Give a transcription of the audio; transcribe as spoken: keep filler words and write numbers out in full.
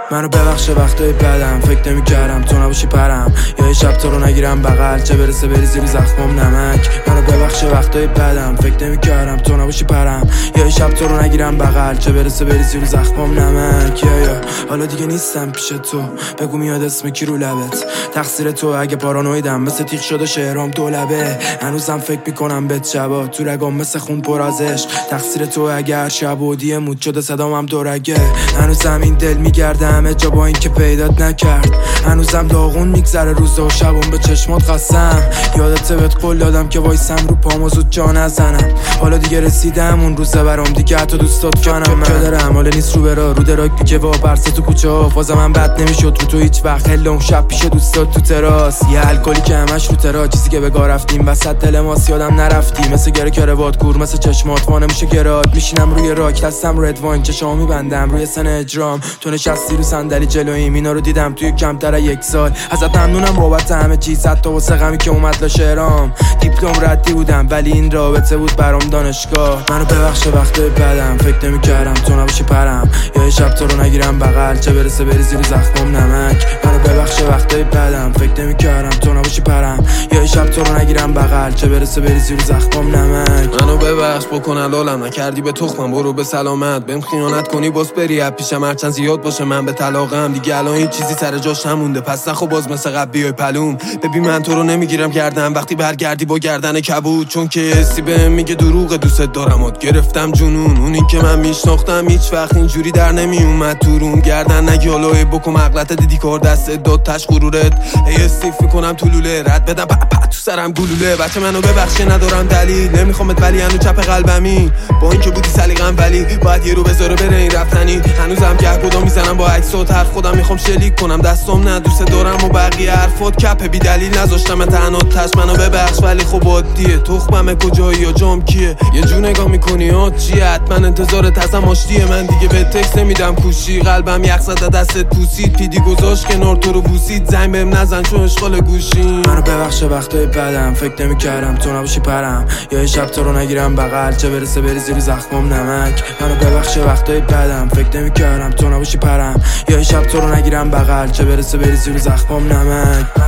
منو ببخش وقتای بدم، فکر نمی‌کردم تو نباشی پرم، یا یه شب تو رو نگیرم بغل چه برسه بریزی رو زخمم نمک. منو ببخش وقتای بدم، فکر نمی‌کردم تو نباشی پرم، یا یه شب تو رو نگیرم بغل چه برسه بریزی رو زخمم نمک. یا یا حالا دیگه نیستم پیش تو، بگو میاد اسم کی رو لبت، تقصیر تو اگه پارانویدم مثل تیغ شده شعرام دو لبه. هنوزم فکر میکنم بهت شبا تو رگام مثل خون پر از عشق، تقصیر تو اگر شب و دیه مود شده صدامم دورگه. هنوزم این دل میگرده همه جا با این که پیدات نکرد، هنوزم داغون میگذره روزا و شبم به چشمات قسم. یادت بهت قول دادم که وایسم رو پامو زود جا نزنم، حالا دیگه رسیدم اون روزه برام دیگه حتی دوستات کنم. من که دارم حالا نیست رو برا رو دراک دیگه وا برسه تو کوچه ها، فازم من بد نمیشد رو تو هیچ وقت هلم شب پیش دوستات تو تراس، یه الکلی که همش رو ترا چیزی که بگاه رفتیم وسط دل ماست یادم نرفتی، مثل گره کروات کور مثل چشمات وانه میشه گراد. میشینم روی راک دستم رو ادوان چشامو میبندم روی سن اجرام، تو نشستی رو صندلی جلوییم اینا رو دیدم توی کمتر یک سال. ازت ممنونم بابت همه چیز حتی واسه غمی که اومد لا شعرام، دیپلم ردی بودم ولی این رابطه بود برام دانشگاه. منو ببخش وقتای بدم، فکر نمی‌کردم تو نباشی پرم، یا یه شب تو رو نگیرم بغل چه برسه بریزی رو زخمم نمک. منو ببخش وقتای بدم، فکر نمی‌کردم تو نباشی پرم، یا یه شب تو رو نگیرم بغل چه برسه بریزی رو زخمم نمک. منو ببخش بکن حلالم نکردی به تخمم، برو به سلامت بهم خیانت کنی باز بری از پیشم هرچند زیاد باشه من به طلاقم دیگه الان هیچ چیزی سر جاش نمونده، پس نخو باز مثل قبل بیای پلوم. ببین من تو رو نمیگیرم گردن وقتی برگردی با گردن کبود، چون که حسی بهم میگه دروغ دوست دارمات گرفتم جنون، اونی که من میشناختم هیچ وقت اینجوری در نمیومد تو روم. گردن نگی حالا بکن عقلت دیدی کار دست داد تاش غرورت، ای استیف میکنم تو لوله رد بدم پا پا تو سرم گلوله. بچه منو ببخش ندارم دلیل نمیخوامت ولی هنوز چپ قلبمی، با اینکه بودی سلیقه‌ام ولی باید یه رو بذاره بره این رفتنی. هنوزم گهگدا میزنم با عکسات حرف خودم میخوام شلیک کنم دستام نه دوست دارم و بقیه حرفات کپ بی دلیل نذاشتم تنها تاش. منو ببخش ولی خب عادیه تخمم کجایی یا جام کیه، یه جو نگاه میکنی ها چیه حتما انتظارت ازم آشتیه. من دیگه به تکست نمیدم کوشی قلبم یخ زده دستت پوسید، پیدی گذاشت کنار تو رو بوسید زنگ بهم نزن چون اشغال گوشی. منو ببخش وقتای بدم، فکر نمی‌کردم تو نباشی پرم، یا یه شب تو رو نگیرم بغل چه برسه بریزی رو زخمم نمک. منو ببخش وقتای بدم، فکر نمی‌کردم تو نباشی پرم، یا یه شب تو رو نگیرم بغل چه برسه بریزی رو زخمم نمک.